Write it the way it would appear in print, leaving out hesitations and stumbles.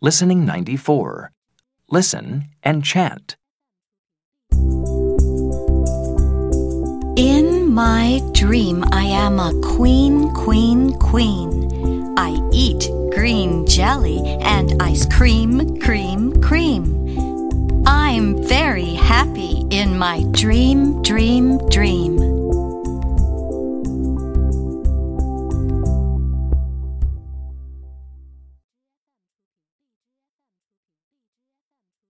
Listening 94. Listen and chant. In my dream, I am a queen, queen, queen. I eat green jelly and ice cream, cream, cream. I'm very happy in my dream, dream, dream.